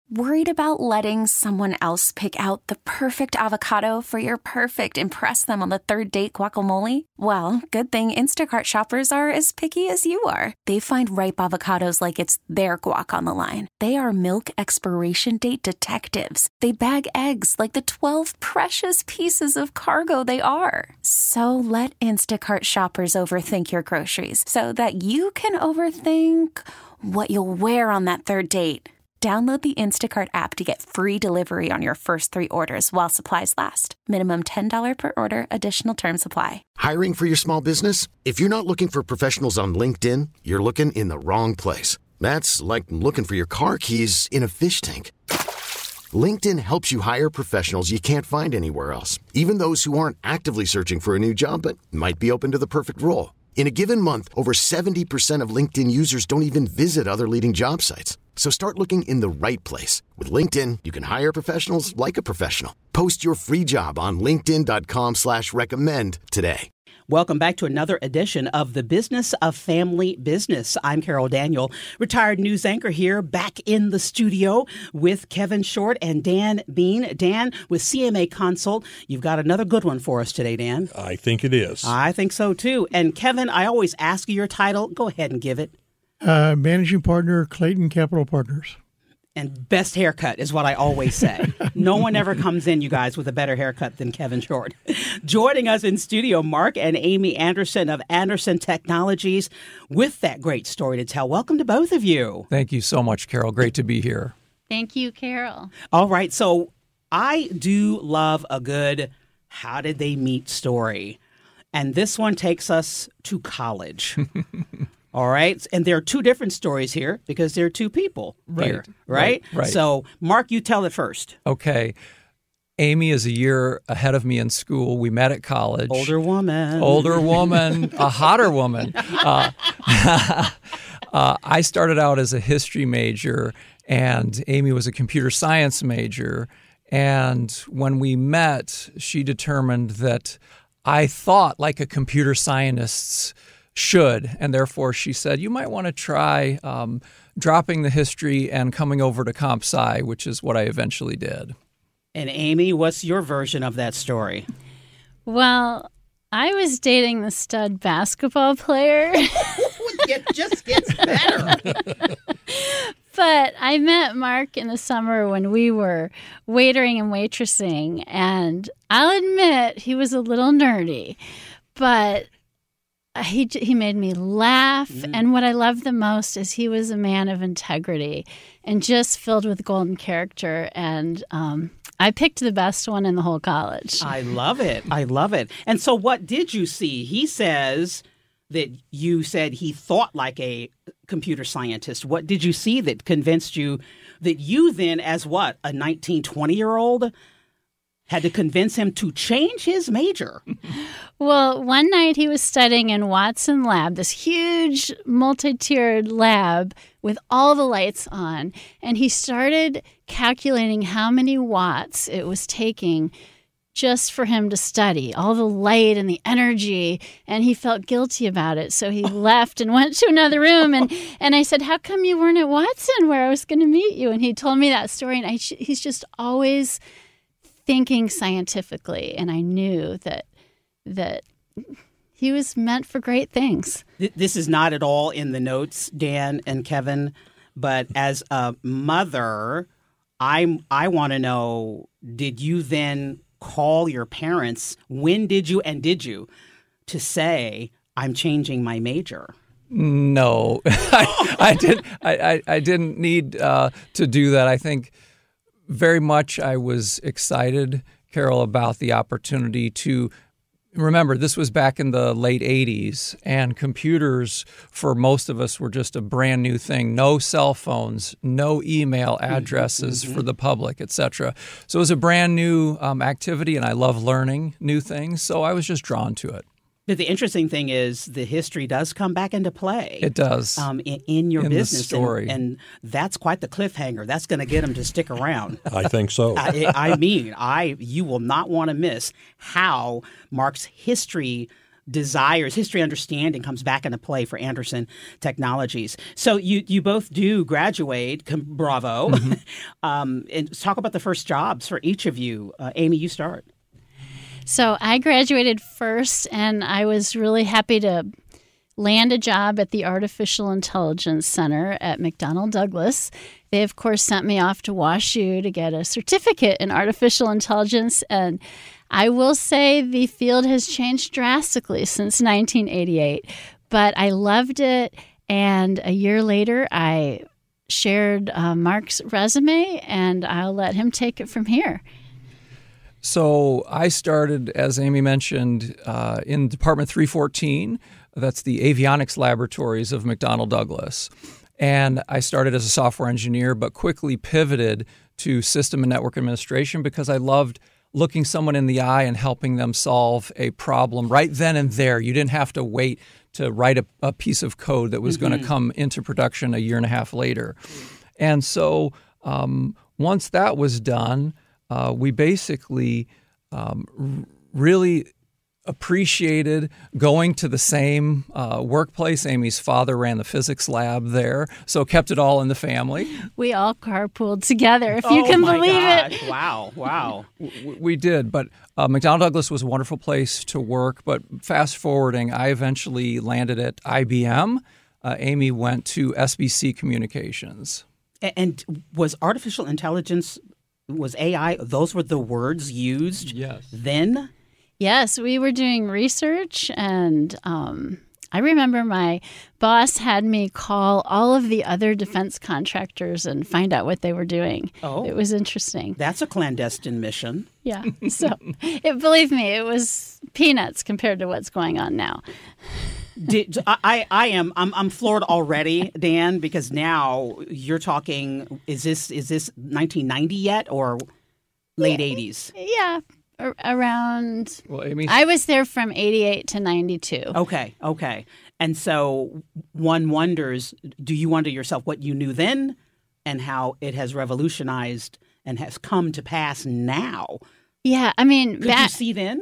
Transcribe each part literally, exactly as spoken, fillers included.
Worried about letting someone else pick out the perfect avocado for your perfect impress them on the third date guacamole? Well, good thing Instacart shoppers are as picky as you are. They find ripe avocados like it's their guac on the line. They are milk expiration date detectives. They bag eggs like the twelve precious pieces of cargo they are. So let Instacart shoppers overthink your groceries so that you can overthink what you'll wear on that third date. Download the Instacart app to get free delivery on your first three orders while supplies last. Minimum ten dollars per order. Additional terms apply. Hiring for your small business? If you're not looking for professionals on LinkedIn, you're looking in the wrong place. That's like looking for your car keys in a fish tank. LinkedIn helps you hire professionals you can't find anywhere else, even those who aren't actively searching for a new job but might be open to the perfect role. In a given month, over seventy percent of LinkedIn users don't even visit other leading job sites. So start looking in the right place. With LinkedIn, you can hire professionals like a professional. Post your free job on linkedin dot com slash recommend today. Welcome back to another edition of The Business of Family Business. I'm Carol Daniel, retired news anchor here, back in the studio with Kevin Short and Dan Bean. Dan with C M A Consult. You've got another good one for us today, Dan. I think it is. I think so, too. And Kevin, I always ask you your title. Go ahead and give it. Uh, managing partner, Clayton Capital Partners. And best haircut is what I always say. No one ever comes in, you guys, with a better haircut than Kevin Short. Joining us in studio, Mark and Amy Anderson of Anderson Technologies with that great story to tell. Welcome to both of you. Thank you so much, Carol. Great to be here. Thank you, Carol. All right. So I do love a good how did they meet story. And this one takes us to college. All right. And there are two different stories here because there are two people right, here, right? right? Right. So, Mark, you tell it first. Okay. Amy is a year ahead of me in school. We met at college. Older woman. Older woman. A hotter woman. Uh, uh, I started out as a history major, and Amy was a computer science major. And when we met, she determined that I thought like a computer scientist should, and therefore she said, you might want to try um, dropping the history and coming over to comp sci, which is what I eventually did. And Amy, what's your version of that story? Well, I was dating the stud basketball player. It just gets better. But I met Mark in the summer when we were waitering and waitressing, and I'll admit he was a little nerdy, but He he made me laugh, mm. and what I loved the most is he was a man of integrity and just filled with golden character, and um, I picked the best one in the whole college. I love it. I love it. And so what did you see? He says that you said he thought like a computer scientist. What did you see that convinced you that you then, as what, a nineteen, twenty-year-old, had to convince him to change his major? Well, one night he was studying in Watson Lab, this huge multi-tiered lab with all the lights on, and he started calculating how many watts it was taking just for him to study, all the light and the energy, and he felt guilty about it. So he left and went to another room, and, and I said, how come you weren't at Watson where I was going to meet you? And he told me that story, and I, he's just always thinking scientifically, and I knew that that he was meant for great things. This is not at all in the notes, Dan and Kevin, but as a mother, I I want to know, did you then call your parents? When did you, and did you, to say, I'm changing my major? No, I, I didn't. I, I, I didn't need uh, to do that. I think very much I was excited, Carol, about the opportunity to remember this was back in the late eighties, and computers for most of us were just a brand new thing. No cell phones, no email addresses mm-hmm. for the public, et cetera. So it was a brand new um, activity, and I love learning new things. So I was just drawn to it. But the interesting thing is the history does come back into play. It does. Um, in, in your in business. The story. And, and that's quite the cliffhanger. That's going to get them to stick around. I think so. I, I mean, I you will not want to miss how Mark's history desires, history understanding comes back into play for Anderson Technologies. So you you both do graduate, com- bravo. Mm-hmm. um, and talk about the first jobs for each of you. Uh, Amy, you start. So I graduated first, and I was really happy to land a job at the Artificial Intelligence Center at McDonnell Douglas. They, of course, sent me off to WashU to get a certificate in artificial intelligence, and I will say the field has changed drastically since nineteen eighty-eight, but I loved it, and a year later I shared uh, Mark's resume, and I'll let him take it from here. So I started, as Amy mentioned, uh, in Department three fourteen. That's the avionics laboratories of McDonnell Douglas. And I started as a software engineer, but quickly pivoted to system and network administration because I loved looking someone in the eye and helping them solve a problem right then and there. You didn't have to wait to write a, a piece of code that was mm-hmm. going to come into production a year and a half later. And so um, once that was done, uh, we basically um, r- really appreciated going to the same uh, workplace. Amy's father ran the physics lab there, so kept it all in the family. We all carpooled together, if oh you can my believe gosh. it. Wow, wow. we, we did, but uh, McDonnell Douglas was a wonderful place to work, but fast forwarding, I eventually landed at I B M. Uh, Amy went to S B C Communications. And was artificial intelligence, was A I, those were the words used yes. then? Yes, we were doing research, and um, I remember my boss had me call all of the other defense contractors and find out what they were doing. Oh. It was interesting. That's a clandestine mission. Yeah. So, it, believe me, it was peanuts compared to what's going on now. Did, I, I am I'm I'm floored already, Dan, because now you're talking. Is this is this nineteen ninety yet or late eighties? Yeah. Around, well, Amy, I was there from eighty-eight to ninety-two. Okay, okay. And so one wonders, do you wonder yourself what you knew then and how it has revolutionized and has come to pass now? Yeah, I mean, Could back, you see then?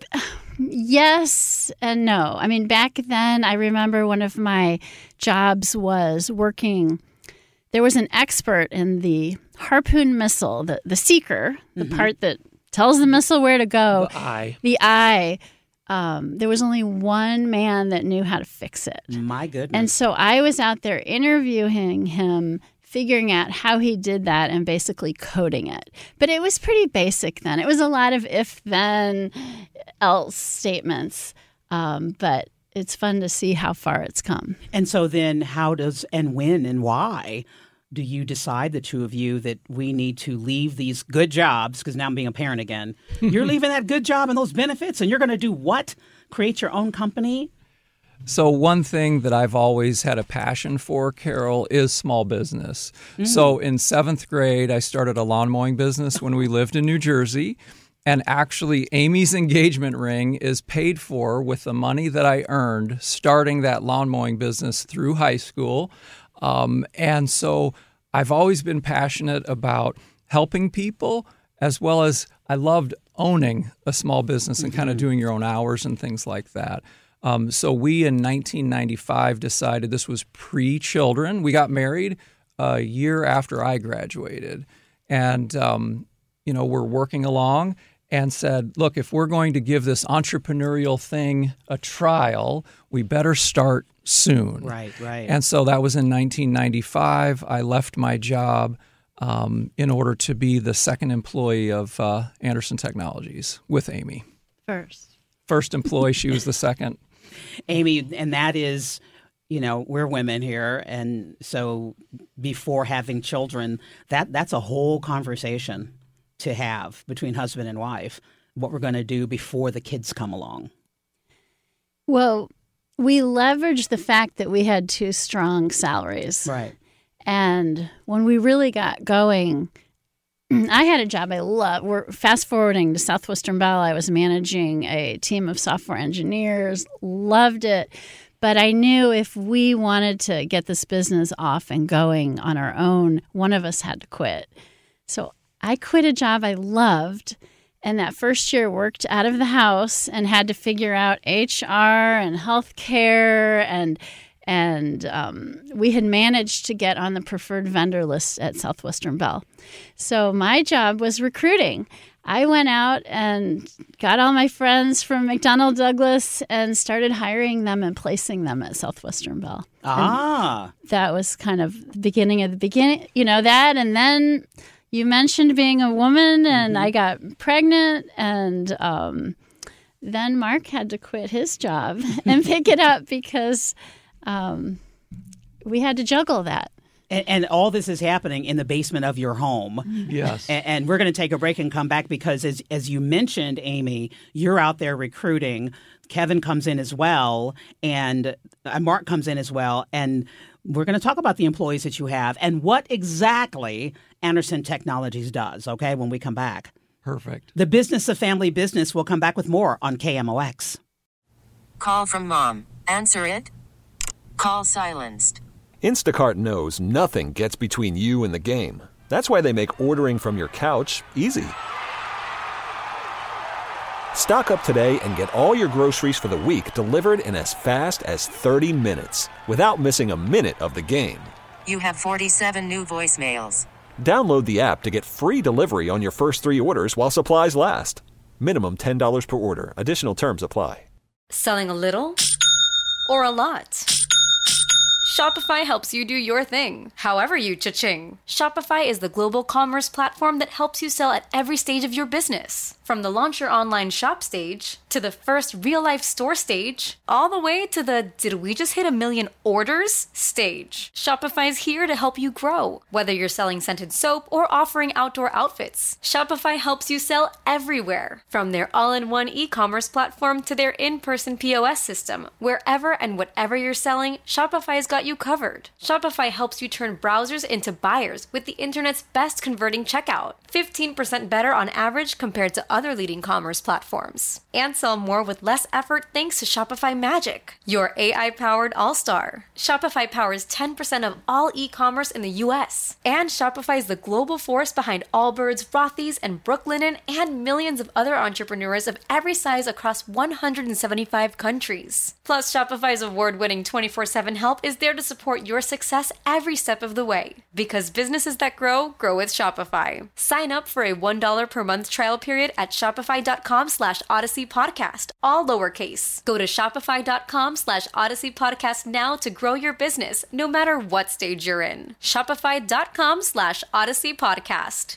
Yes and no. I mean, back then, I remember one of my jobs was working. There was an expert in the Harpoon missile, the, the seeker, the mm-hmm. part that tells the missile where to go. The eye. The eye. Um, there was only one man that knew how to fix it. My goodness. And so I was out there interviewing him, figuring out how he did that and basically coding it. But it was pretty basic then. It was a lot of if, then, else statements. Um, but it's fun to see how far it's come. And so then how does and when and why do you decide, the two of you, that we need to leave these good jobs, because now I'm being a parent again, you're leaving that good job and those benefits, and you're going to do what? Create your own company? So one thing that I've always had a passion for, Carol, is small business. Mm-hmm. So in seventh grade, I started a lawn mowing business when we lived in New Jersey. And actually, Amy's engagement ring is paid for with the money that I earned starting that lawn mowing business through high school. Um, and so I've always been passionate about helping people, as well as I loved owning a small business and mm-hmm. kind of doing your own hours and things like that. Um, so we in nineteen ninety-five decided, this was pre-children. We got married a year after I graduated. And, um, you know, we're working along and said, look, if we're going to give this entrepreneurial thing a trial, we better start soon. Right, right. And so that was in nineteen ninety-five. I left my job um, in order to be the second employee of uh, Anderson Technologies with Amy. First. First employee, she was the second. Amy, and that is, you know, we're women here, and so before having children, that that's a whole conversation to have between husband and wife, what we're going to do before the kids come along. Well, we leveraged the fact that we had two strong salaries. Right. And when we really got going, I had a job I love. We're fast forwarding to Southwestern Bell. I was managing a team of software engineers, loved it. But I knew if we wanted to get this business off and going on our own, one of us had to quit. So I quit a job I loved and that first year worked out of the house and had to figure out H R and healthcare, and and um, we had managed to get on the preferred vendor list at Southwestern Bell. So my job was recruiting. I went out and got all my friends from McDonnell Douglas and started hiring them and placing them at Southwestern Bell. Ah. And that was kind of the beginning of the beginning, you know, that. And then you mentioned being a woman, and mm-hmm. I got pregnant, and um, then Mark had to quit his job and pick it up because um, we had to juggle that. And, and all this is happening in the basement of your home. Yes. And, and we're going to take a break and come back because, as as you mentioned, Amy, you're out there recruiting. Kevin comes in as well, and uh, Mark comes in as well. And we're going to talk about the employees that you have and what exactly Anderson Technologies does, okay, when we come back. Perfect. The Business of Family Business will come back with more on K M O X. Call from mom. Answer it. Call silenced. Instacart knows nothing gets between you and the game. That's why they make ordering from your couch easy. Stock up today and get all your groceries for the week delivered in as fast as thirty minutes without missing a minute of the game. You have forty-seven new voicemails. Download the app to get free delivery on your first three orders while supplies last. Minimum ten dollars per order. Additional terms apply. Selling a little or a lot? Shopify helps you do your thing, however you cha-ching. Shopify is the global commerce platform that helps you sell at every stage of your business. From the launch your online shop stage, to the first real-life store stage, all the way to the did we just hit a million orders stage. Shopify's here to help you grow. Whether you're selling scented soap or offering outdoor outfits, Shopify helps you sell everywhere. From their all-in-one e-commerce platform to their in-person P O S system, wherever and whatever you're selling, Shopify's got you covered. Shopify helps you turn browsers into buyers with the internet's best converting checkout. fifteen percent better on average compared to other leading commerce platforms. And sell more with less effort thanks to Shopify Magic, your A I-powered all-star. Shopify powers ten percent of all e-commerce in the U S. And Shopify is the global force behind Allbirds, Rothy's, and Brooklinen, and millions of other entrepreneurs of every size across one hundred seventy-five countries. Plus, Shopify's award-winning twenty-four seven help is there to support your success every step of the way. Because businesses that grow, grow with Shopify. Sign up for a one dollar per month trial period at shopify.com slash Odyssey Podcast, all lowercase. Go to shopify.com slash Odyssey Podcast now to grow your business, no matter what stage you're in. Shopify.com slash Odyssey Podcast.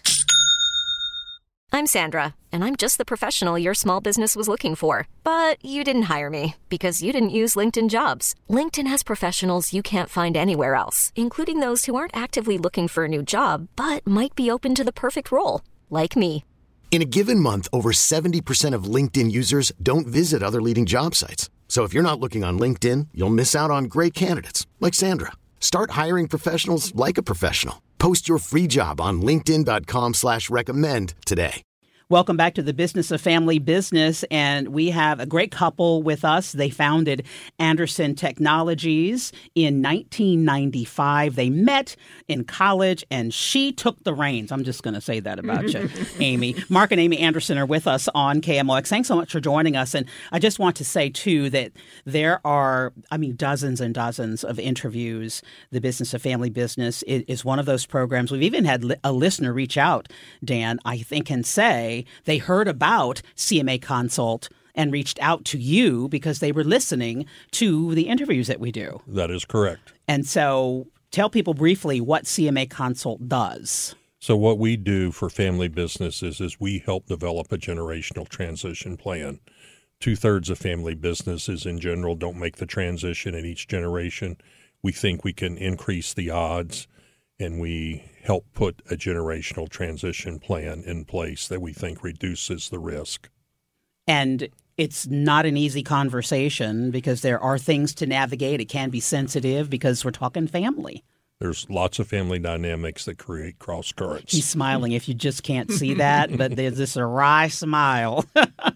I'm Sandra, and I'm just the professional your small business was looking for. But you didn't hire me because you didn't use LinkedIn Jobs. LinkedIn has professionals you can't find anywhere else, including those who aren't actively looking for a new job, but might be open to the perfect role, like me. In a given month, over seventy percent of LinkedIn users don't visit other leading job sites. So if you're not looking on LinkedIn, you'll miss out on great candidates like Sandra. Start hiring professionals like a professional. Post your free job on linkedin.com slash recommend today. Welcome back to the Business of Family Business, and we have a great couple with us. They founded Anderson Technologies in nineteen ninety-five. They met in college, and she took the reins. I'm just going to say that about you, Amy. Mark and Amy Anderson are with us on K M O X. Thanks so much for joining us. And I just want to say, too, that there are, I mean, dozens and dozens of interviews. The Business of Family Business is one of those programs. We've even had a listener reach out, Dan, I think, and say, they heard about C M A Consult and reached out to you because they were listening to the interviews that we do. That is correct. And so tell people briefly what C M A Consult does. So what we do for family businesses is we help develop a generational transition plan. Two-thirds of family businesses in general don't make the transition in each generation. We think we can increase the odds, and we help put a generational transition plan in place that we think reduces the risk. And it's not an easy conversation because there are things to navigate. It can be sensitive because we're talking family. There's lots of family dynamics that create cross currents. He's smiling if you just can't see that, but there's this wry smile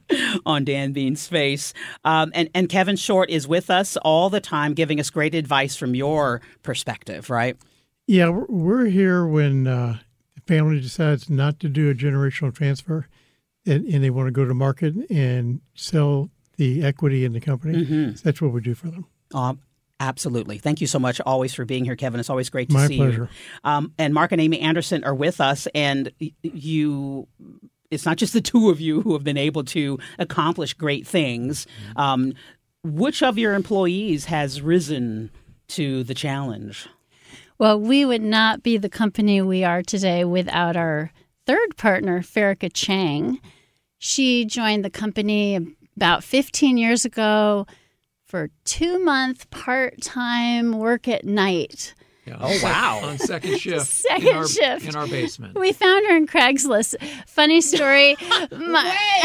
on Dan Bean's face. Um, and, and Kevin Short is with us all the time, giving us great advice from your perspective, right? Yeah, we're here when uh, the family decides not to do a generational transfer. and, and they want to go to market and sell the equity in the company, Mm-hmm. that's what we do for them. Um, absolutely. Thank you so much always for being here, Kevin. It's always great to My see pleasure. you. Um, and Mark and Amy Anderson are with us, and you. It's not just the two of you who have been able to accomplish great things. Um, which of your employees has risen to the challenge? Well, we would not be the company we are today without our third partner, Farika Chang. She joined the company about fifteen years ago for two-month part-time work at night. Yeah, Oh, wow. On second shift. Second in our, shift. in our basement. We found her in Craigslist. Funny story. My-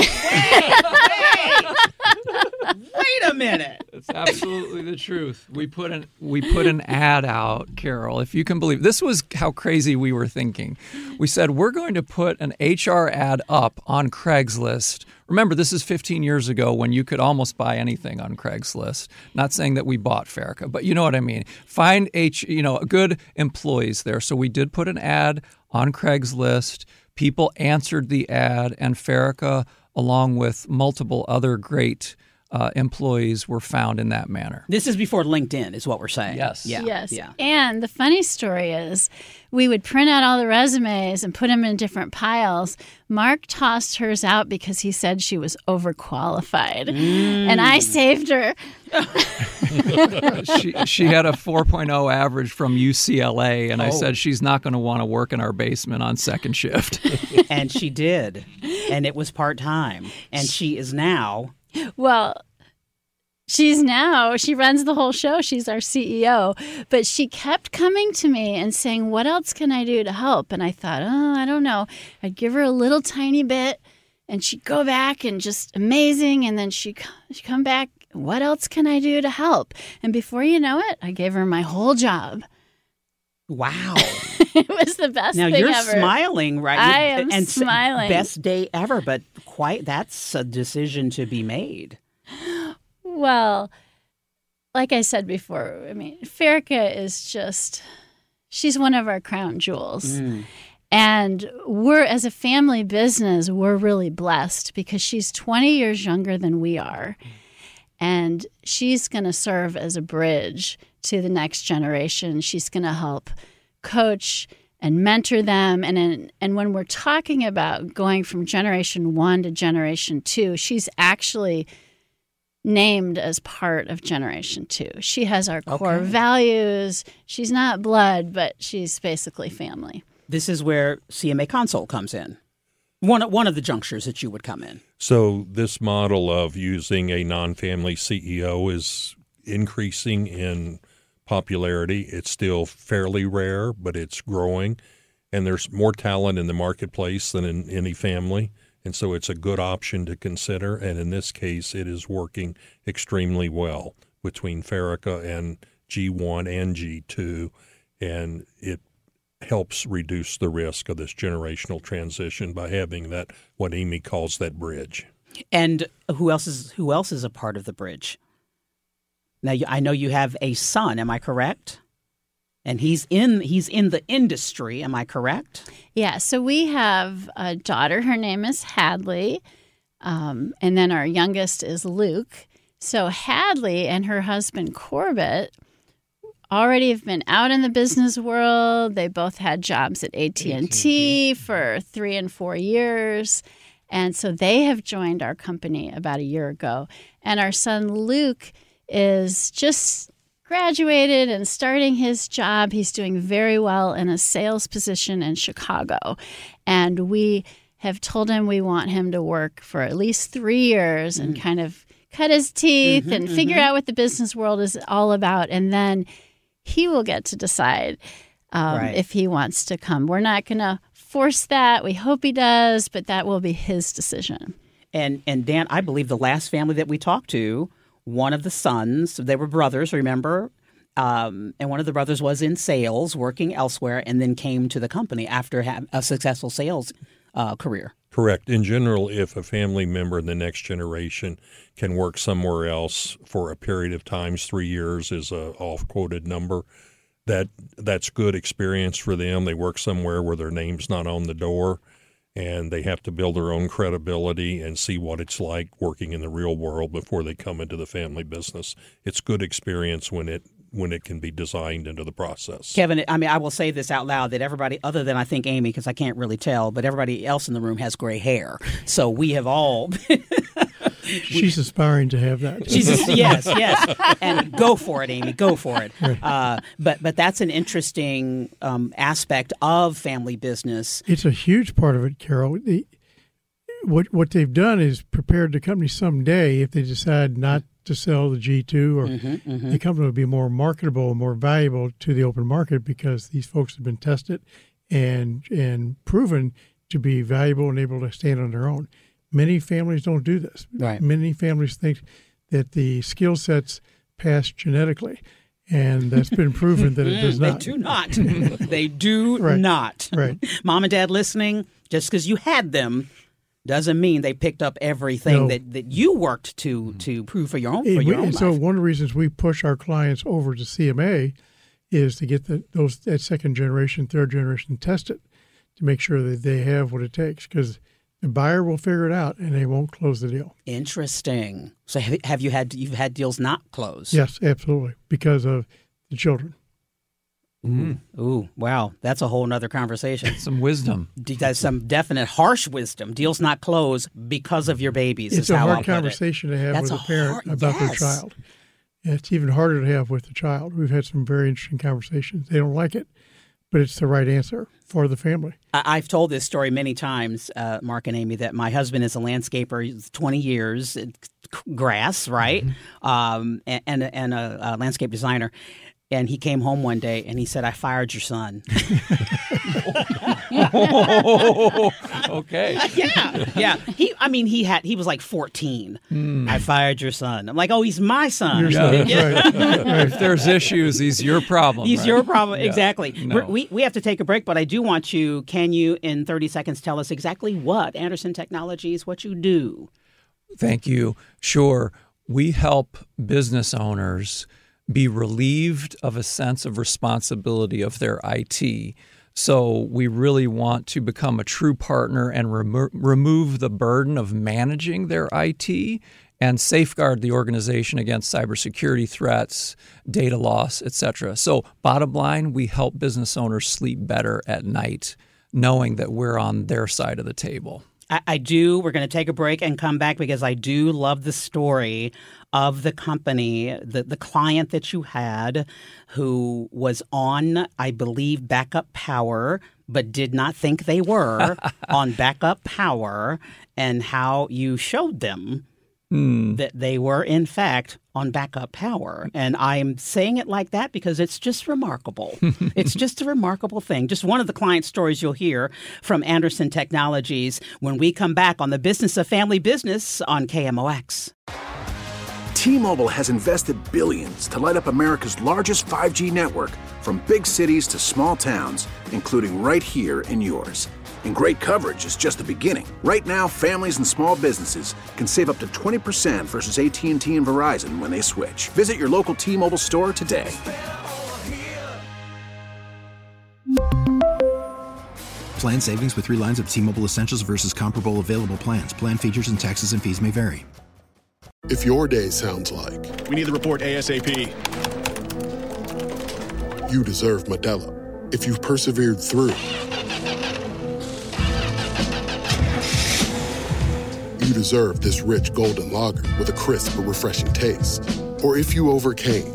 Wait a minute. It's absolutely the truth. We put an we put an ad out, Carol, if you can believe. This was how crazy we were thinking. We said we're going to put an H R ad up on Craigslist. Remember, this is fifteen years ago when you could almost buy anything on Craigslist. Not saying that we bought Farika, but you know what I mean. Find H, you know, good employees there. So we did put an ad on Craigslist. People answered the ad, and Farika, along with multiple other great uh, employees, were found in that manner. This is before LinkedIn, is what we're saying. Yes. Yeah. Yes. Yeah. And the funny story is we would print out all the resumes and put them in different piles. Mark tossed hers out because he said she was overqualified. Mm. And I saved her. she she had a four point oh average from U C L A, and I Oh. said she's not going to want to work in our basement on second shift. And she did. And it was part-time. And she is now... Well, she's now, she runs the whole show. She's our C E O. But she kept coming to me and saying, what else can I do to help? And I thought, oh, I don't know. I'd give her a little tiny bit, and she'd go back and just amazing. And then she'd, she'd come back, what else can I do to help? And before you know it, I gave her my whole job. Wow. It was the best Now thing you're ever. smiling, right? I am and s- smiling. Best day ever, but quite that's a decision to be made. Well, like I said before, I mean, Farika is just, she's one of our crown jewels. Mm. And we're, as a family business, we're really blessed because she's twenty years younger than we are. And she's going to serve as a bridge to the next generation. She's going to help coach and mentor them. And in, and when we're talking about going from generation one to generation two, she's actually named as part of generation two. She has our core Okay. values. She's not blood, but she's basically family. This is where C M A Console comes in. One, one of the junctures that you would come in. So this model of using a non-family C E O is increasing in popularity. It's still fairly rare, but it's growing. And there's more talent in the marketplace than in any family. And so it's a good option to consider. And in this case, it is working extremely well between Farika and G one and G two. And it helps reduce the risk of this generational transition by having that, what Amy calls that bridge. And who else is who else is a part of the bridge? Now, you, I know you have a son. Am I correct? And he's in he's in the industry. Am I correct? Yeah, so we have a daughter. Her name is Hadley. Um, and then our youngest is Luke. So Hadley and her husband Corbett already have been out in the business world. They both had jobs at A T and T for three and four years. And so they have joined our company about a year ago. And our son Luke is just graduated and starting his job. He's doing very well in a sales position in Chicago. And we have told him we want him to work for at least three years and kind of cut his teeth Mm-hmm, and figure out what the business world is all about. And then he will get to decide um, Right. if he wants to come. We're not going to force that. We hope he does, but that will be his decision. And and Dan, I believe the last family that we talked to, one of the sons, they were brothers, remember? Um, and one of the brothers was in sales, working elsewhere, and then came to the company after ha- a successful sales uh, career. Correct. In general, if a family member in the next generation can work somewhere else for a period of times, three years is a off-quoted number, that that's good experience for them. They work somewhere where their name's not on the door, and they have to build their own credibility and see what it's like working in the real world before they come into the family business. It's good experience when it when it can be designed into the process. Kevin, I mean, I will say this out loud, that everybody, other than I think Amy, because I can't really tell, but everybody else in the room has gray hair. So we have all... She's aspiring to have that. She's a, yes, yes, and go for it, Amy. Go for it. Uh, but but that's an interesting um, aspect of family business. It's a huge part of it, Carol. The, what what they've done is prepared the company someday if they decide not to sell the G two, or mm-hmm, mm-hmm. the company will be more marketable and more valuable to the open market because these folks have been tested and and proven to be valuable and able to stand on their own. Many families don't do this. Right. Many families think that the skill sets pass genetically, and that's been proven that it does not. They do not. They do right. not. Right. Mom and Dad listening, just because you had them doesn't mean they picked up everything no. that, that you worked to to prove for your own, and for your we, own and life. So one of the reasons we push our clients over to C M A is to get the, those that second generation, third generation tested to make sure that they have what it takes, because the buyer will figure it out, and they won't close the deal. Interesting. So have you had you've had deals not close? Yes, absolutely, because of the children. Mm. Ooh, wow. That's a whole nother conversation. Some wisdom. That's some definite harsh wisdom. Deals not closed because of your babies. It's is a how hard I'll conversation put it. to have That's with a a parent hard, about yes. their child. And it's even harder to have with the child. We've had some very interesting conversations. They don't like it, but it's the right answer for the family. I- I've told this story many times, uh, Mark and Amy, that my husband is a landscaper. He's twenty years, grass, right? Mm-hmm. Um, and and, and a, a landscape designer. And he came home one day and he said, "I fired your son." oh, okay. Yeah, yeah. He, I mean, he had. He was like fourteen. Mm. I fired your son. I'm like, oh, he's my son. Your Yeah. son, right. Right. If there's issues, he's your problem. He's right? your problem. Yeah. Exactly. No. We're, we we have to take a break, but I do want you. Can you, in thirty seconds, tell us exactly what Anderson Technologies, what you do? Thank you. Sure. We help business owners be relieved of a sense of responsibility of their I T. So we really want to become a true partner and remo- remove the burden of managing their I T and safeguard the organization against cybersecurity threats, data loss, et cetera. So bottom line, we help business owners sleep better at night, knowing that we're on their side of the table. I, I do. We're going to take a break and come back because I do love the story of the company, the, the client that you had who was on, I believe, backup power, but did not think they were on backup power, and how you showed them mm. that they were, in fact, on backup power. And I'm saying it like that because it's just remarkable. It's just a remarkable thing. Just one of the client stories you'll hear from Anderson Technologies when we come back on the Business of Family Business on K M O X. T-Mobile has invested billions to light up America's largest five G network, from big cities to small towns, including right here in yours. And great coverage is just the beginning. Right now, families and small businesses can save up to twenty percent versus A T and T and Verizon when they switch. Visit your local T-Mobile store today. Plan savings with three lines of T-Mobile Essentials versus comparable available plans. Plan features and taxes and fees may vary. If your day sounds like, we need the report ASAP, you deserve Modelo. If you've persevered through, you deserve this rich golden lager with a crisp but refreshing taste. Or if you overcame,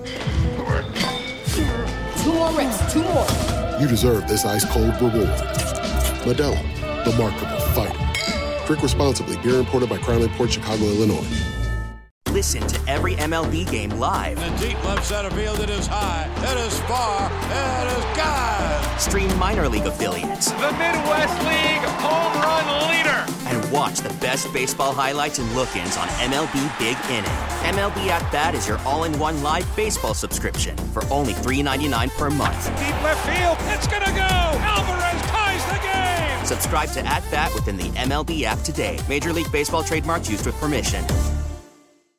two more reps, two more. You deserve this ice-cold reward. Modelo, the Remarkable Fighter. Drink responsibly. Beer imported by Crown Imports, Chicago, Illinois. Listen to every M L B game live. In the deep left center field, it is high, it is far, it is gone. Stream minor league affiliates. The Midwest League home run leader. And watch the best baseball highlights and look-ins on M L B Big Inning. M L B At Bat is your all-in-one live baseball subscription for only three dollars and ninety-nine cents per month. Deep left field, it's gonna go. Alvarez ties the game. Subscribe to At Bat within the M L B app today. Major League Baseball trademarks used with permission.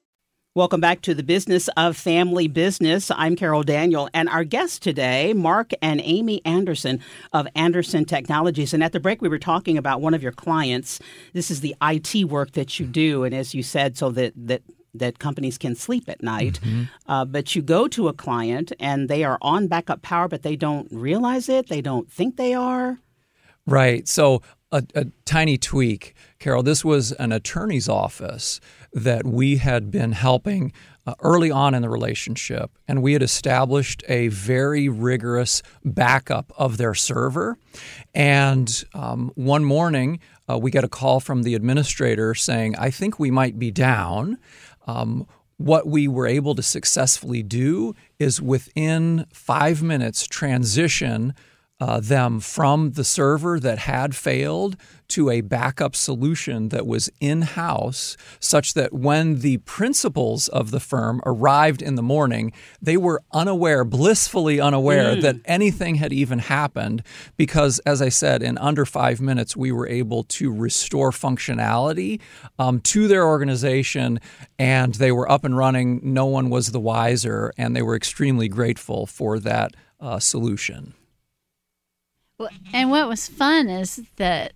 Welcome back to the Business of Family Business. I'm Carol Daniel, and our guests today, Mark and Amy Anderson of Anderson Technologies. And at the break, we were talking about one of your clients. This is the I T work that you do, and as you said, so that that that companies can sleep at night. Mm-hmm. Uh, but you go to a client, and they are on backup power, but they don't realize it. They don't think they are. Right. So a, a tiny tweak, Carol. This was an attorney's office that we had been helping uh, early on in the relationship, and we had established a very rigorous backup of their server. And um, one morning, uh, we got a call from the administrator saying, I think we might be down. Um, what we were able to successfully do is within five minutes transition Uh, them from the server that had failed to a backup solution that was in-house, such that when the principals of the firm arrived in the morning, they were unaware, blissfully unaware mm. that anything had even happened because, as I said, in under five minutes, we were able to restore functionality um, to their organization, and they were up and running. No one was the wiser, and they were extremely grateful for that uh, solution. Well, and what was fun is that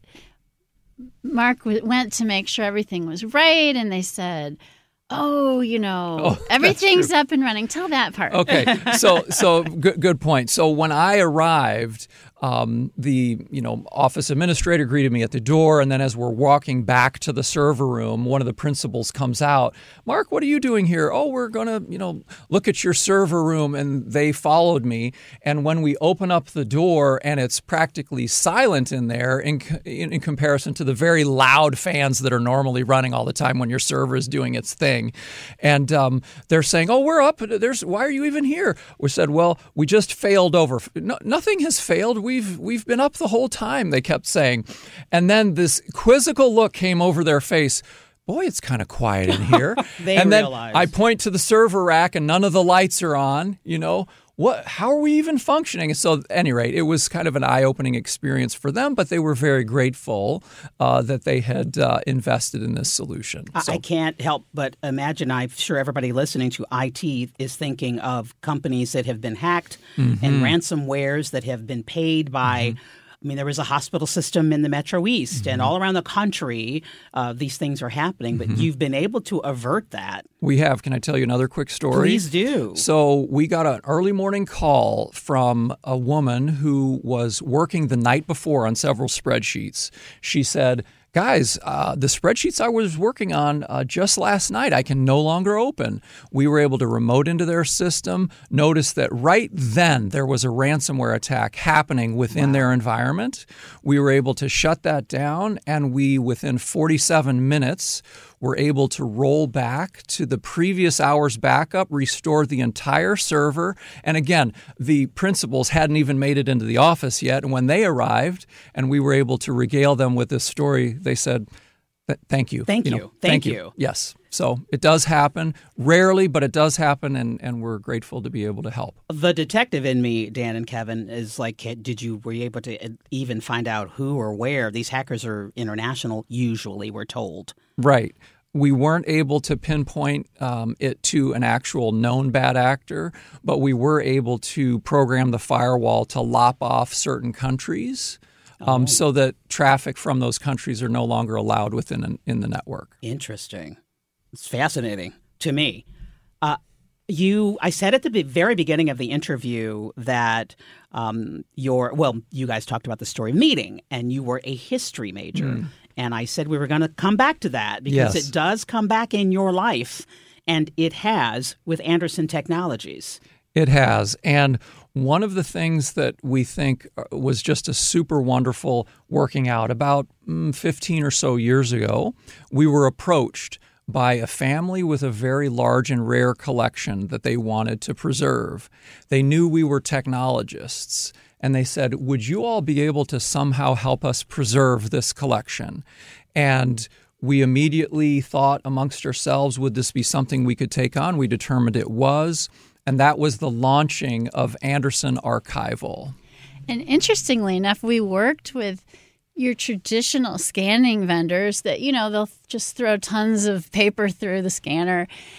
Mark w- went to make sure everything was right, and they said, oh, you know, oh, everything's up and running. Tell that part. Okay, so so good, good point. So when I arrived, um, the you know office administrator greeted me at the door, and then as we're walking back to the server room, one of the principals comes out. Mark, what are you doing here? Oh, we're gonna you know look at your server room, and they followed me. And when we open up the door, and it's practically silent in there, in in, in comparison to the very loud fans that are normally running all the time when your server is doing its thing. And um, they're saying, "Oh, we're up. There's why are you even here?" We said, "Well, we just failed over. No, nothing has failed. We've we've been up the whole time." They kept saying, and then this quizzical look came over their face. Boy, it's kind of quiet in here. They and then realized. I point to the server rack, and none of the lights are on. You know. What? How are we even functioning? And so, at any rate, it was kind of an eye-opening experience for them, but they were very grateful uh, that they had uh, invested in this solution. So. I can't help but imagine, I'm sure everybody listening to I T is thinking of companies that have been hacked mm-hmm. and ransomwares that have been paid by mm-hmm. I mean, there was a hospital system in the Metro East, mm-hmm. and all around the country, uh, these things are happening. But mm-hmm. you've been able to avert that. We have. Can I tell you another quick story? Please do. So we got an early morning call from a woman who was working the night before on several spreadsheets. She said, guys, uh, the spreadsheets I was working on uh, just last night, I can no longer open. We were able to remote into their system, notice that right then there was a ransomware attack happening within wow. their environment. We were able to shut that down, and we, within forty-seven minutes, were able to roll back to the previous hour's backup, restore the entire server. And again, the principals hadn't even made it into the office yet. And when they arrived and we were able to regale them with this story, they said, thank you. Thank you. you. Know, thank, thank you. you. Yes. So it does happen. Rarely, but it does happen, and, and we're grateful to be able to help. The detective in me, Dan and Kevin, is like, did you were you able to even find out who or where? These hackers are international, usually, we're told. Right. We weren't able to pinpoint um, it to an actual known bad actor, but we were able to program the firewall to lop off certain countries um, oh. so that traffic from those countries are no longer allowed within an, in the network. Interesting. It's fascinating to me. Uh, you, I said at the very beginning of the interview that um, your, well, you guys talked about the story meeting, and you were a history major. Mm. And I said we were going to come back to that because yes. it does come back in your life, and it has with Anderson Technologies. It has. And one of the things that we think was just a super wonderful working out, about fifteen or so years ago, we were approached by a family with a very large and rare collection that they wanted to preserve. They knew we were technologists. And they said, would you all be able to somehow help us preserve this collection? And we immediately thought amongst ourselves, would this be something we could take on? We determined it was. And that was the launching of Anderson Archival. And interestingly enough, we worked with your traditional scanning vendors that, you know, they'll just throw tons of paper through the scanner.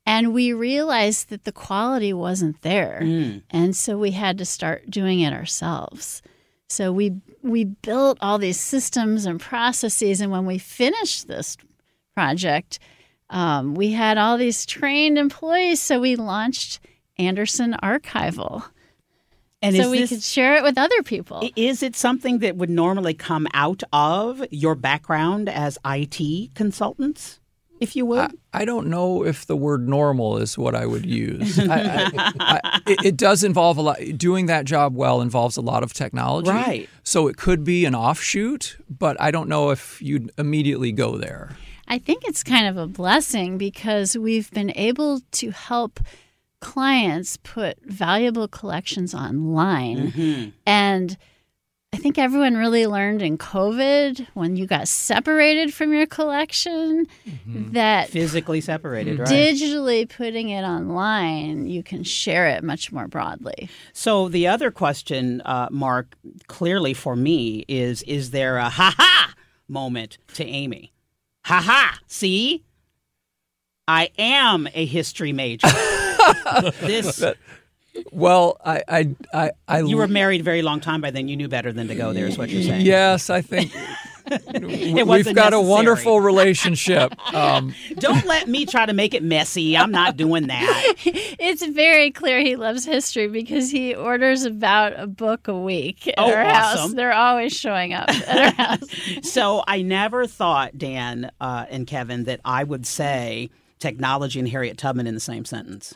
And we realized that the quality wasn't there. Mm. And so we had to start doing it ourselves. So we we built all these systems and processes. And when we finished this project, um, we had all these trained employees. So we launched Anderson Archival. And so is we this, could share it with other people. Is it something that would normally come out of your background as I T consultants, if you would? I, I don't know if the word normal is what I would use. I, I, I, it, it does involve a lot. Doing that job well involves a lot of technology. Right. So it could be an offshoot, but I don't know if you'd immediately go there. I think it's kind of a blessing because we've been able to help clients put valuable collections online. Mm-hmm. And I think everyone really learned in COVID when you got separated from your collection mm-hmm. that physically separated, right? Digitally putting it online, you can share it much more broadly. So the other question, uh, Mark, clearly for me is, is there a ha-ha moment to Amy? Ha-ha, see? I am a history major. This... Well, I, I, I, I, you were married a very long time by then. You knew better than to go there, is what you're saying. Yes, I think we've got necessary. a wonderful relationship. Um, Don't let me try to make it messy. I'm not doing that. It's very clear he loves history because he orders about a book a week at oh, our awesome. house. They're always showing up at our house. So I never thought, Dan uh, and Kevin, that I would say technology and Harriet Tubman in the same sentence.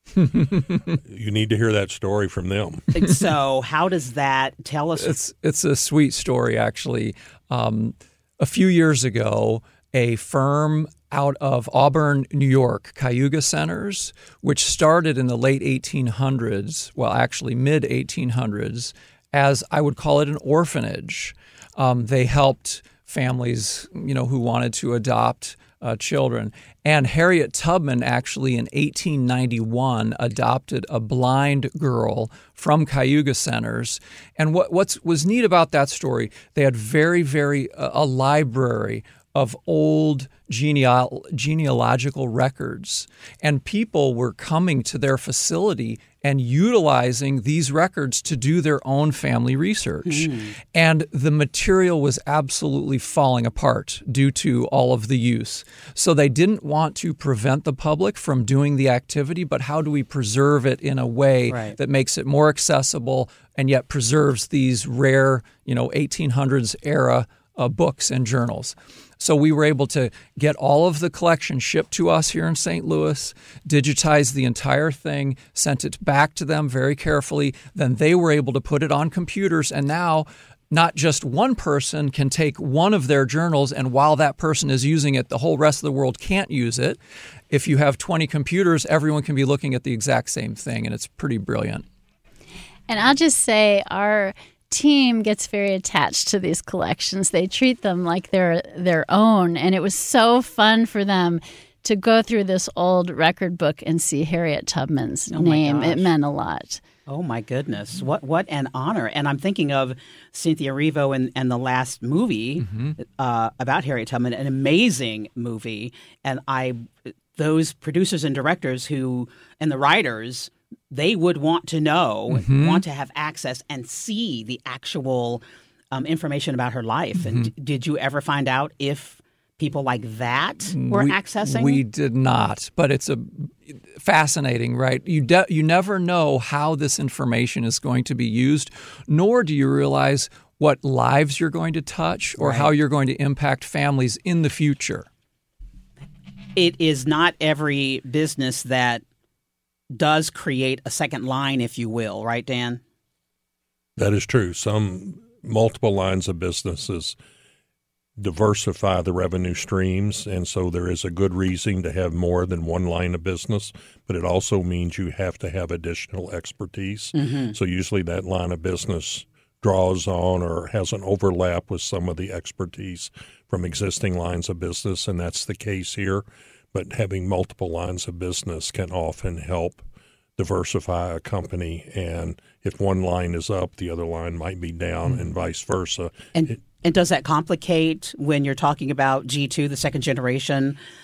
You need to hear that story from them. So how does that tell us? It's it's a sweet story, actually. Um, a few years ago, a firm out of Auburn, New York, Cayuga Centers, which started in the late eighteen hundreds, well, actually mid eighteen hundreds, as I would call it an orphanage. Um, they helped families, you know, who wanted to adopt Uh, children. And Harriet Tubman actually in eighteen ninety-one adopted a blind girl from Cayuga Centers. And what what's, was neat about that story, they had very, very uh, a library of old geneal- genealogical records. And people were coming to their facility and utilizing these records to do their own family research. Mm. And the material was absolutely falling apart due to all of the use. So they didn't want to prevent the public from doing the activity, but how do we preserve it in a way right. that makes it more accessible and yet preserves these rare, you know, eighteen hundreds era uh, books and journals? So we were able to get all of the collection shipped to us here in Saint Louis, digitize the entire thing, sent it back to them very carefully. Then they were able to put it on computers. And now not just one person can take one of their journals, and while that person is using it, the whole rest of the world can't use it. If you have twenty computers, everyone can be looking at the exact same thing, and it's pretty brilliant. And I'll just say our team gets very attached to these collections. They treat them like they're their own, and it was so fun for them to go through this old record book and see Harriet Tubman's oh name. It meant a lot. Oh my goodness, what what an honor. And I'm thinking of Cynthia Erivo and, and the last movie mm-hmm. uh, about Harriet Tubman, an amazing movie. And I those producers and directors who and the writers, they would want to know, mm-hmm. want to have access and see the actual um, information about her life. Mm-hmm. And d- did you ever find out if people like that were we, accessing? We did not, but it's a fascinating, right? You de- you never know how this information is going to be used, nor do you realize what lives you're going to touch or right. how you're going to impact families in the future. It is not every business that does create a second line, if you will, right, Dan? That is true. Some multiple lines of businesses diversify the revenue streams, and so there is a good reason to have more than one line of business, but it also means you have to have additional expertise. Mm-hmm. So usually that line of business draws on or has an overlap with some of the expertise from existing lines of business, and that's the case here. But having multiple lines of business can often help diversify a company, and if one line is up, the other line might be down, mm-hmm. and vice versa. And it, and does that complicate when you're talking about G two, the second generation,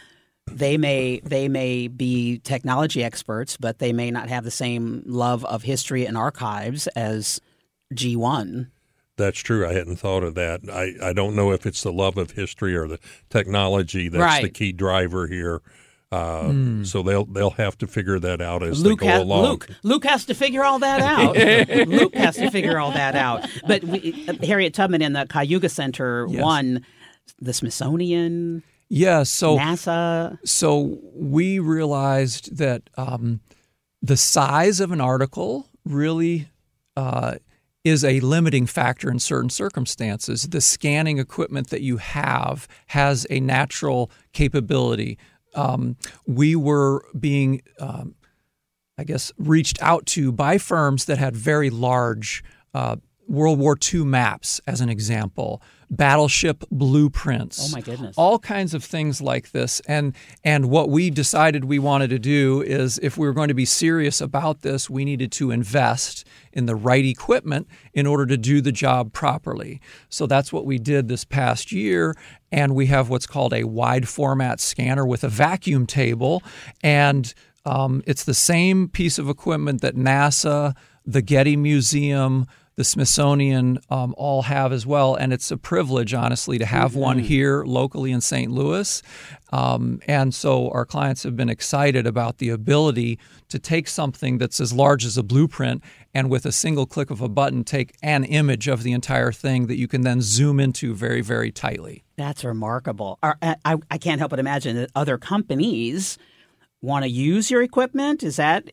they may they may be technology experts, but they may not have the same love of history and archives as G one. That's true. I hadn't thought of that. I, I don't know if it's the love of history or the technology that's right. the key driver here. Uh, mm. So they'll they'll have to figure that out as Luke they go has, along. Luke, Luke has to figure all that out. Luke has to figure all that out. But we, Harriet Tubman in the Cayuga Center yes. won the Smithsonian. Yeah, so NASA. So we realized that um, the size of an article really uh, is a limiting factor in certain circumstances. The scanning equipment that you have has a natural capability. Um, we were being, um, I guess, reached out to by firms that had very large uh, World War Two maps, as an example, battleship blueprints. Oh, my goodness. All kinds of things like this. And and what we decided we wanted to do is, if we were going to be serious about this, we needed to invest in the right equipment in order to do the job properly. So that's what we did this past year. And we have what's called a wide format scanner with a vacuum table. And um, it's the same piece of equipment that NASA, the Getty Museum, the Smithsonian um, all have as well. And it's a privilege, honestly, to have mm-hmm. one here locally in Saint Louis. Um, and so our clients have been excited about the ability to take something that's as large as a blueprint and with a single click of a button take an image of the entire thing that you can then zoom into very, very tightly. That's remarkable. I, I, I can't help but imagine that other companies want to use your equipment. Is that...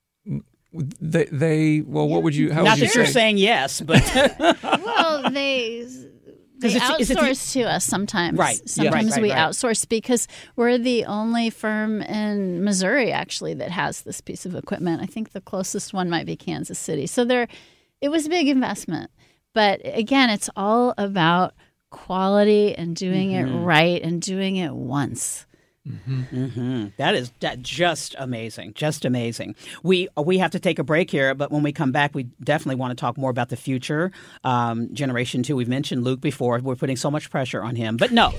They, they well, what would you? How Not would you that say? you're saying yes, but well, they they it's, outsource it's, to us sometimes. Right. Sometimes yeah. right, we right, right. outsource because we're the only firm in Missouri actually that has this piece of equipment. I think the closest one might be Kansas City. So there, it was a big investment, but again, it's all about quality and doing mm-hmm. it right and doing it once. Mm-hmm. Mm-hmm. That is that just amazing, just amazing. We we have to take a break here, but when we come back, we definitely want to talk more about the future. Um, Generation Two, we've mentioned Luke before. We're putting so much pressure on him, but no,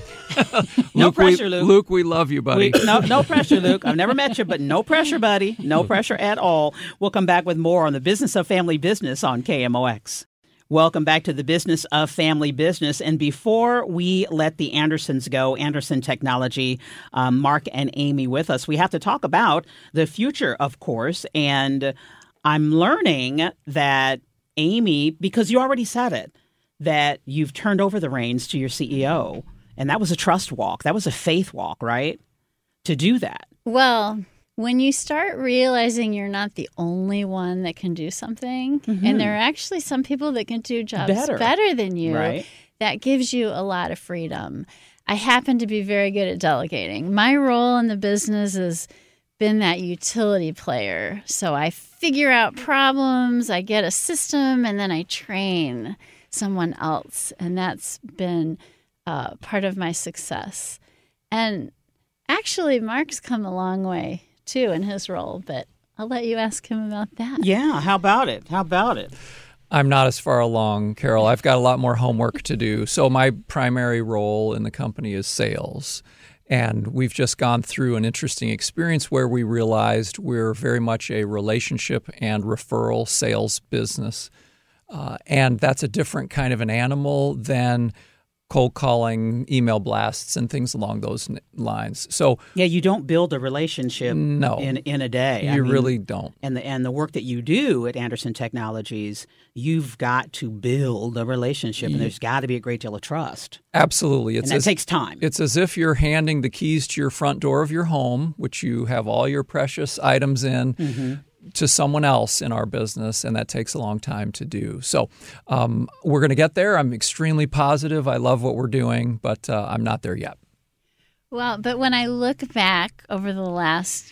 no Luke, pressure, we, Luke. Luke, we love you, buddy. We, no, no pressure, Luke. I've never met you, but no pressure, buddy. No pressure at all. We'll come back with more on the business of family business on K M O X. Welcome back to the business of family business. And before we let the Andersons go, Anderson Technology, um, Mark and Amy with us, we have to talk about the future, of course. And I'm learning that Amy, because you already said it, that you've turned over the reins to your C E O. And that was a trust walk. That was a faith walk, right? To do that. Well, when you start realizing you're not the only one that can do something, mm-hmm. and there are actually some people that can do jobs better, better than you, right. that gives you a lot of freedom. I happen to be very good at delegating. My role in the business has been that utility player. So I figure out problems, I get a system, and then I train someone else. And that's been uh, part of my success. And actually, Mark's come a long way too in his role, but I'll let you ask him about that. Yeah, how about it? How about it? I'm not as far along, Carol. I've got a lot more homework to do. So my primary role in the company is sales. And we've just gone through an interesting experience where we realized we're very much a relationship and referral sales business. Uh, and that's a different kind of an animal than cold calling, email blasts, and things along those lines. So yeah, you don't build a relationship no, in in a day. You I mean, really don't. And the and the work that you do at Anderson Technologies, you've got to build a relationship, and there's got to be a great deal of trust. Absolutely, it's and that as, takes time. It's as if you're handing the keys to your front door of your home, which you have all your precious items in. Mm-hmm. to someone else in our business, and that takes a long time to do. So um, we're going to get there. I'm extremely positive. I love what we're doing, but uh, I'm not there yet. Well, but when I look back over the last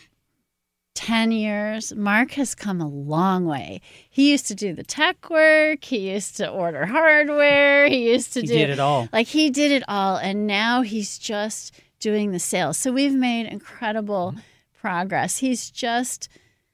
ten years, Mark has come a long way. He used to do the tech work. He used to order hardware. He used to he do... He did it all. Like, he did it all, and now he's just doing the sales. So we've made incredible mm-hmm. progress. He's just...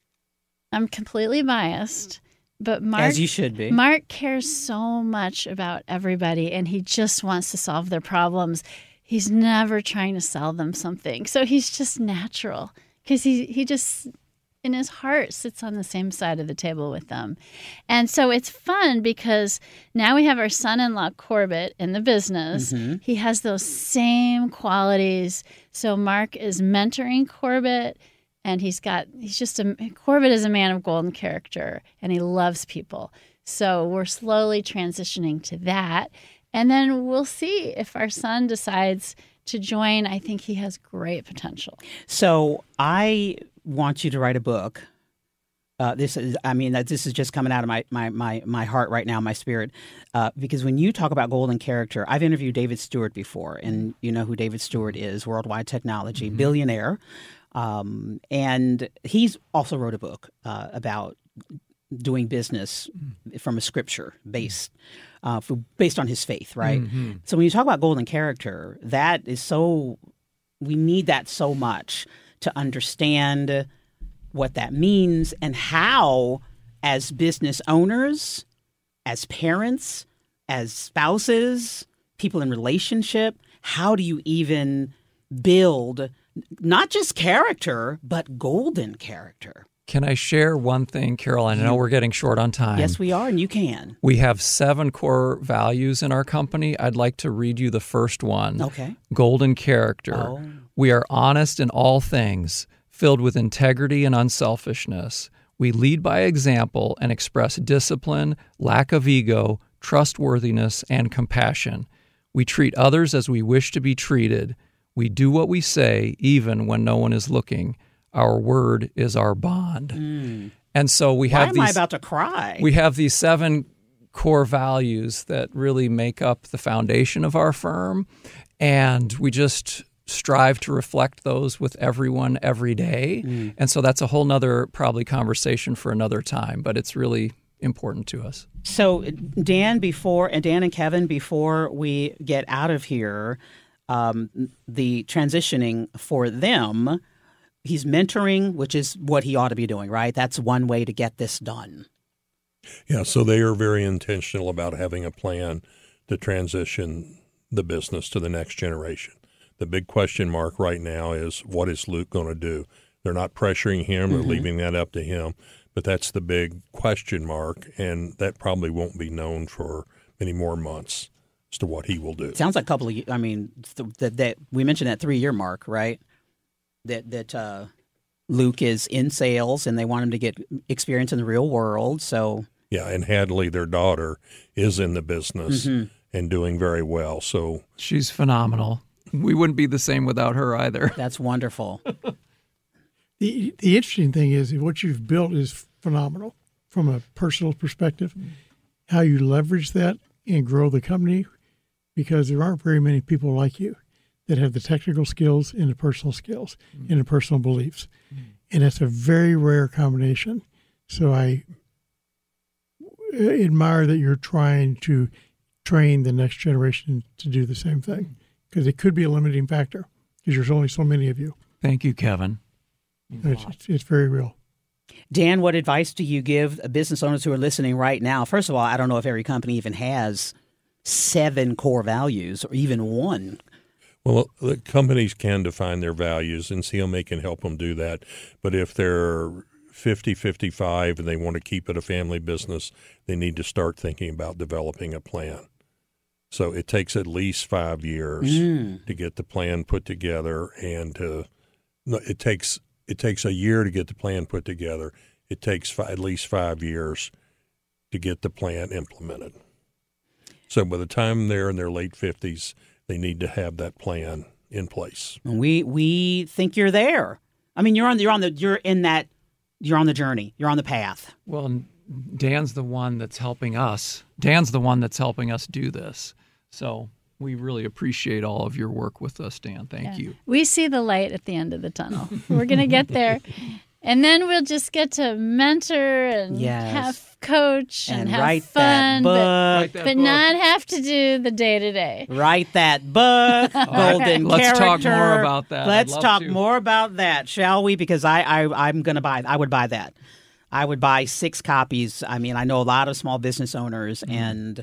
I'm completely biased, but Mark, as you should be. Mark cares so much about everybody, and he just wants to solve their problems. He's never trying to sell them something. So he's just natural because he, he just, in his heart, sits on the same side of the table with them. And so it's fun because now we have our son-in-law, Corbett, in the business. Mm-hmm. He has those same qualities. So Mark is mentoring Corbett, and he's got, he's just a, Corbett is a man of golden character, and he loves people. So we're slowly transitioning to that. And then we'll see if our son decides to join. I think he has great potential. So I want you to write a book. Uh, this is, I mean, this is just coming out of my my my, my heart right now, my spirit. Uh, because when you talk about golden character, I've interviewed David Stewart before, and you know who David Stewart is, Worldwide Technology, mm-hmm. billionaire. Um, and he's also wrote a book uh, about doing business from a scripture based, uh, for, based on his faith, right? Mm-hmm. So when you talk about golden character, that is so, we need that so much to understand what that means and how, as business owners, as parents, as spouses, people in relationship, how do you even build not just character, but golden character? Can I share one thing, Carol? I know we're getting short on time. Yes, we are, and you can. We have seven core values in our company. I'd like to read you the first one. Okay. Golden character. Oh. We are honest in all things, filled with integrity and unselfishness. We lead by example and express discipline, lack of ego, trustworthiness, and compassion. We treat others as we wish to be treated. We do what we say, even when no one is looking. Our word is our bond. Mm. And so we have Why these. am I about to cry? We have these seven core values that really make up the foundation of our firm. And we just strive to reflect those with everyone every day. Mm. And so that's a whole nother probably conversation for another time, but it's really important to us. So Dan, before and Dan and Kevin, before we get out of here, um, the transitioning for them, he's mentoring, which is what he ought to be doing, right? That's one way to get this done. Yeah, so they are very intentional about having a plan to transition the business to the next generation. The big question mark right now is, what is Luke going to do? They're not pressuring him or mm-hmm. leaving that up to him, but that's the big question mark, and that probably won't be known for many more months as to what he will do. It sounds like a couple of, I mean, that, that we mentioned that three-year mark, right? That that uh, Luke is in sales, and they want him to get experience in the real world. So yeah, and Hadley, their daughter, is in the business mm-hmm. and doing very well. So she's phenomenal. We wouldn't be the same without her either. That's wonderful. the The interesting thing is what you've built is phenomenal from a personal perspective. Mm-hmm. How you leverage that and grow the company, because there aren't very many people like you that have the technical skills and the personal skills mm-hmm. and the personal beliefs. Mm-hmm. And that's a very rare combination. So I admire that you're trying to train the next generation to do the same thing, because it could be a limiting factor because there's only so many of you. Thank you, Kevin. It's, it's, it's very real. Dan, what advice do you give business owners who are listening right now? First of all, I don't know if every company even has seven core values or even one. Well, the companies can define their values, and C M A can help them do that. But if they're fifty, fifty-five and they want to keep it a family business, they need to start thinking about developing a plan. So it takes at least five years mm. to get the plan put together, and to, no, it takes it takes a year to get the plan put together. It takes five, at least five years to get the plan implemented. So by the time they're in their late fifties, they need to have that plan in place. We we think you're there. I mean, you're on you're on the you're in that you're on the journey. You're on the path. Well, Dan's the one that's helping us. Dan's the one that's helping us do this. So we really appreciate all of your work with us, Dan. Thank yeah. you. We see the light at the end of the tunnel. We're going to get there. And then we'll just get to mentor and yes. have coach and, and have write fun, that book. but, Write that but book. not have to do the day-to-day. Write that book, golden Let's character. talk more about that. Let's I'd love talk to. more about that, shall we? Because I, I, I'm going to buy, I would buy that. I would buy six copies. I mean, I know a lot of small business owners, mm. and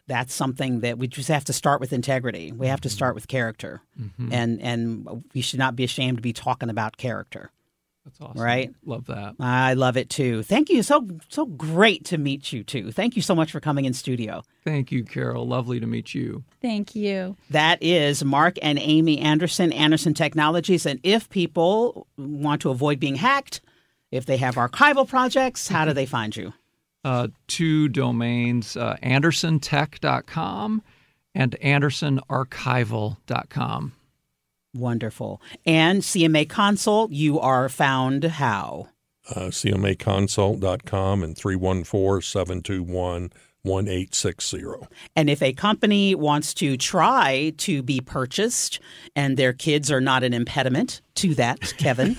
That's something that we just have to start with integrity. We have to start with character. Mm-hmm. And and we should not be ashamed to be talking about character. That's awesome. Right? Love that. I love it too. Thank you. So so great to meet you too. Thank you so much for coming in studio. Thank you, Carol. Lovely to meet you. Thank you. That is Mark and Amy Anderson, Anderson Technologies. And if people want to avoid being hacked, if they have archival projects, how do they find you? Uh, two domains, uh, anderson tech dot com and anderson archival dot com. Wonderful. And C M A Consult, you are found how? Uh, C M A consult dot com and three one four, seven two one, one eight six zero. And if a company wants to try to be purchased and their kids are not an impediment to that, Kevin?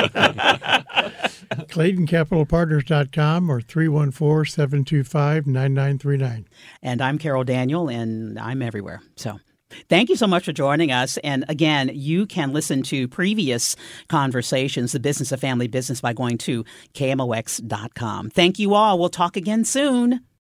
Clayton Capital Partners dot com or three one four, seven two five, nine nine three nine. And I'm Carol Daniel, and I'm everywhere. So thank you so much for joining us. And again, you can listen to previous conversations, The Business of Family Business, by going to K M O X dot com. Thank you all. We'll talk again soon.